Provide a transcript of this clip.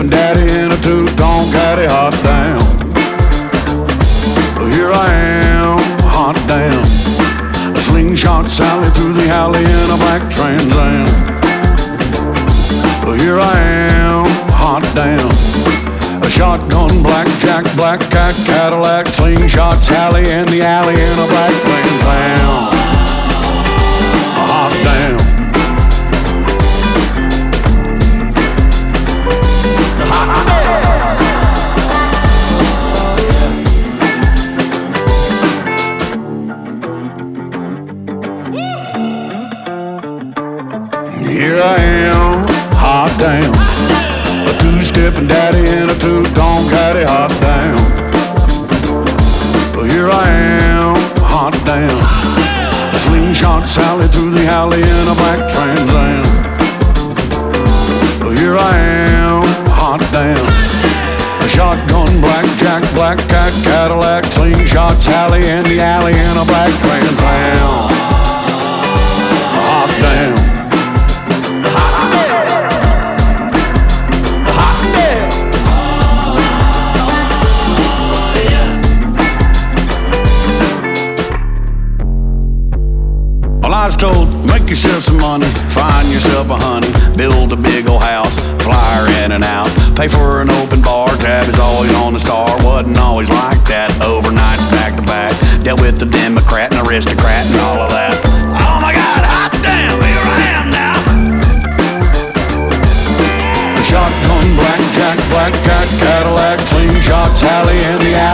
two-stepping daddy in a two-tone caddy, hot damn. Here I am, hot damn. A slingshot Sally through the alley in a black Trans Am. Here I am, hot damn. A shotgun, blackjack, black cat, Cadillac, slingshot Sally in the alley in a black Trans Am. Hot damn. Here I am, hot damn. A two-stepping daddy in a two-tone caddy, hot damn. Here I am, hot damn. A slingshot Sally through the alley in a black Trans Am. Here I am, hot damn. A shotgun, blackjack, black cat, Cadillac, slingshot Sally in the alley in a black Trans Am. Hot damn. I was told, make yourself some money, find yourself a honey, build a big old house, fly her in and out, pay for an open bar, tab is always on the star, wasn't always like that, overnights back to back, dealt with the Democrat and aristocrat and all of that. Oh my God, hot damn, here I am now. Shotgun, blackjack, black cat, Cadillac, slingshot Sally in the